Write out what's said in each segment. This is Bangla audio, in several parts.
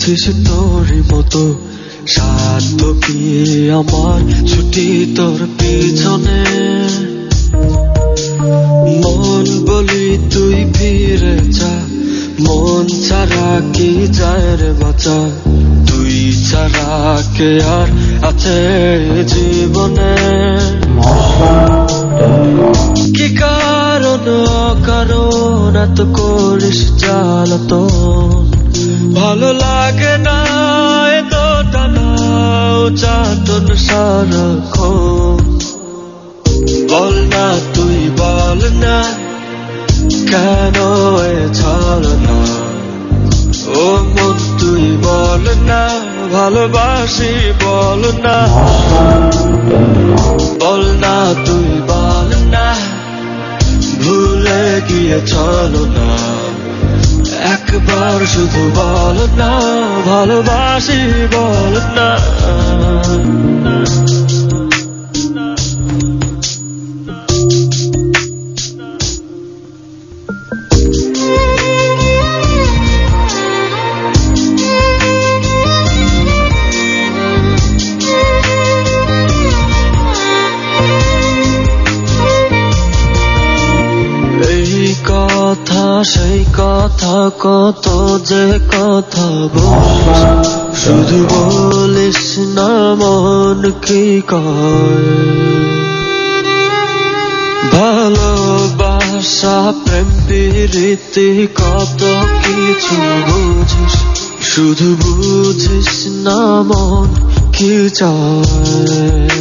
চলেছিস তোরই মতো সাধ্য কি আমার ছুটি তোর পিছনে মন বলি তুই ফিরে যা মন ছাড়া কি যায় রে বাঁচা তুই ছাড়া কে আর আছে জীবনে কি কারণ অকারণ এত করিস জ্বালাতন ভালো লাগে না এত টানা চাটন সারাক্ষণ বল না তুই বল না কেন এ ছলনা ও মন তুই বল না ভালোবাসি বল না বল না তুই বল না ভুলে গিয়ে চলো না একবার শুধু বল না ভালোবাসি বল না সেই কথা কত যে কথা বলিস শুধু বলিস না মন কি কয় ভালোবাসা প্রেম প্রীতি কত কিছু বুঝিস শুধু বুঝিস না মন কি চায়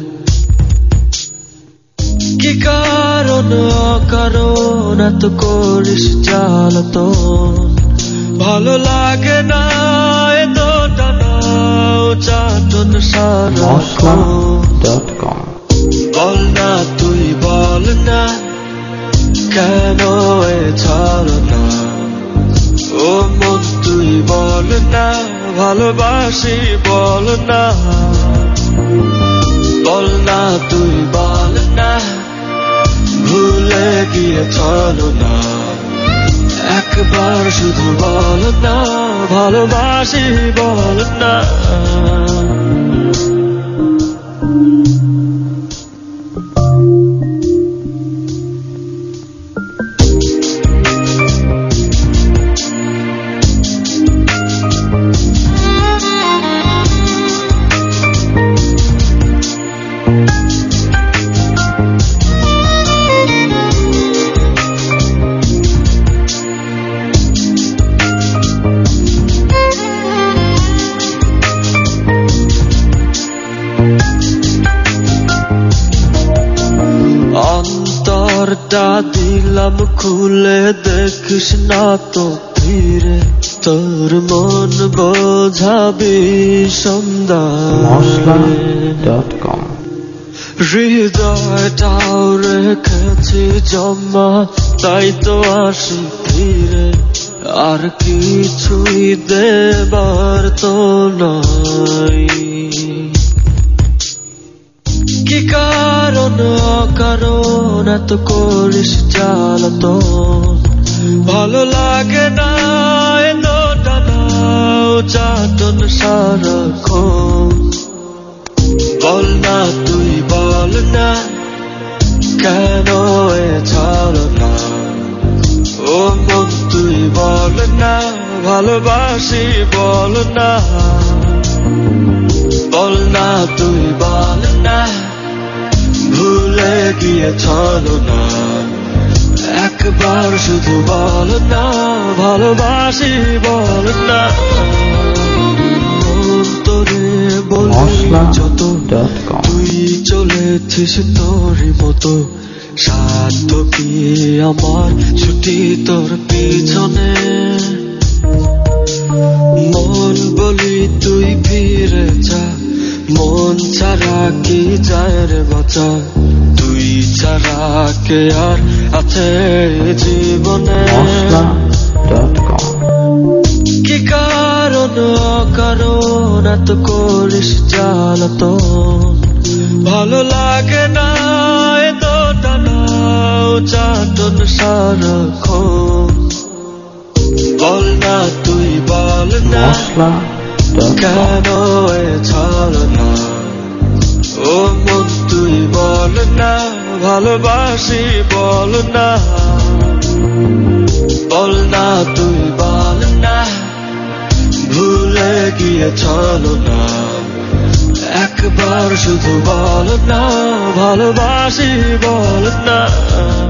কি কারণ অকারণ এত করিস জ্বালাতন ভালো লাগে না এত টানা চাটন সারাক্ষণ বল না তুই বল না কেন এ ছলনা ও মন তুই বল না ভালোবাসি বল না বল না তুই বল না ভুলে গিয়ে চলো না একবার শুধু বল না ভালোবাসি বল না দিলাম খুলে দেখিস না তো ফিরে তোর মন বোঝাবি সন্ধ্যা.com হৃদয়টাও রেখেছি জমা তাই তো আসি ফিরে আর কিছুই দেবার তো নাই কি কারণ অকারণ এত করিস জ্বালাতন ভালো লাগে না এত টানা চাটন সারাক্ষণ বল না তুই বল না কেন এ ছলনা ও মন তুই বল না ভালোবাসি বল না বল না তুই বল না ভুলে গিয়ে চলো না একবার শুধু বল না ভালোবাসি বল না তোরে বলি যত তুই চলেছিস তোরই মতো সাধ্য কি আমার ছুটি তোর পিছনে মন বলি তুই ফিরে যা মন ছাড়া কি যায় রে বাঁচা তুই ছাড়া কে আর আছে জীবনে কি কারণ অকারণ এত করিস জ্বালাতন ভালো লাগে না এত টানা চাটন সারাক্ষণ বল না তুই বল না মশলা কেন এ ছলনা ও মন তুই বল না ভালোবাসি বল না তুই বল না ভুলে গিয়ে ছলনা একবার শুধু বল না ভালোবাসি বল না